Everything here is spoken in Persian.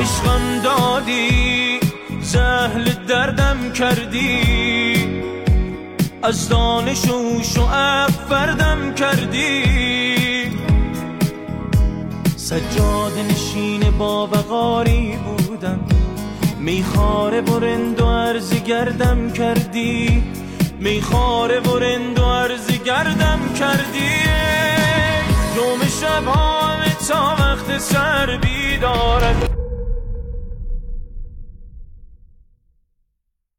عشقم دادی، زهل دردم کردی، از دانش و شعب فردم کردی. سجاد نشین باوقاری بودم، میخواره و رند و عرض گردم کردی، میخواره و رند و عرض گردم کردی. دوم شب تا وقت سر بیدارت